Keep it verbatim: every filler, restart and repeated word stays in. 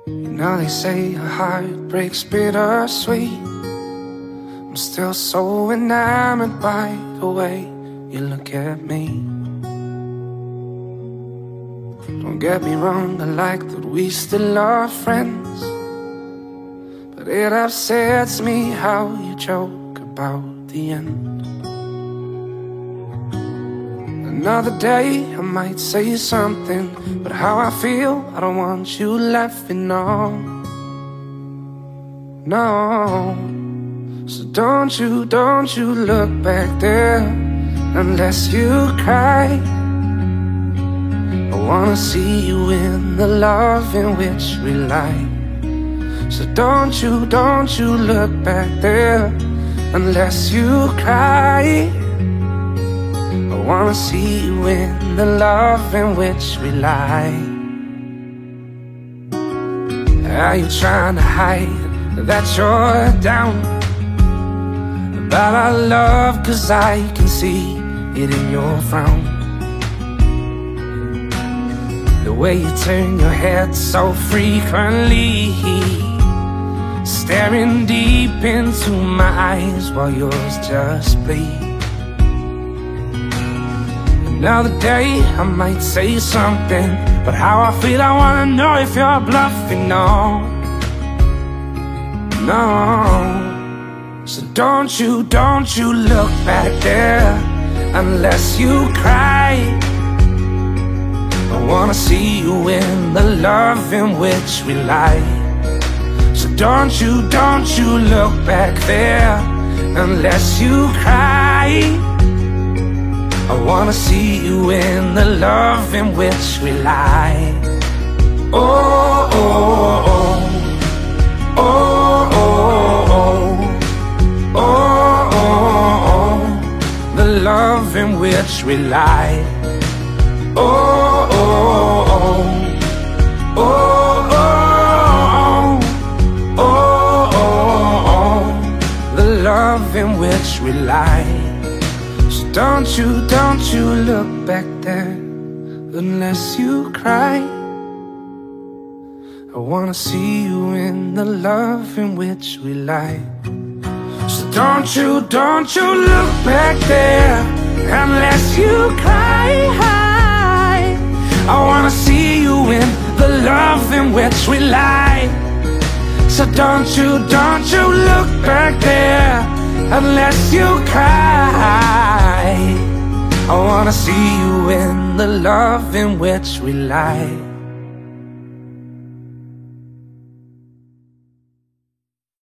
You know they say a heart breaks bittersweet. I'm still so enamored by the way you look at me. Don't get me wrong, I like that we still are friends, but it upsets me how you joke about the end. Another day I might say something, but how I feel, I don't want you laughing on. No. So don't you, don't you look back there unless you cry. I wanna see you in the love in which we lie. So don't you, don't you look back there unless you cry. I wanna see you in the love in which we lie. Are you trying to hide that you're down about our love? 'Cause I can see it in your frown. The way you turn your head so frequently, staring deep into my eyes while yours just bleed. Another day I might say something, but how I feel, I wanna know if you're bluffing. No, no. So don't you, don't you look back there unless you cry. I wanna see you in the love in which we lie. So don't you, don't you look back there unless you cry. I wanna see you in the love in which we lie. Oh, oh, oh, oh, oh, oh, oh, oh, oh, the love in which we lie. Oh, oh, oh, oh, oh, oh, oh, oh, the love in which we lie. So don't you, don't you look back there unless you cry. I wanna see you in the love in which we lie. So don't you, don't you look back there unless you cry. I wanna see you in the love in which we lie. So don't you, don't you look back there unless you cry. I wanna see you in the love in which we lie.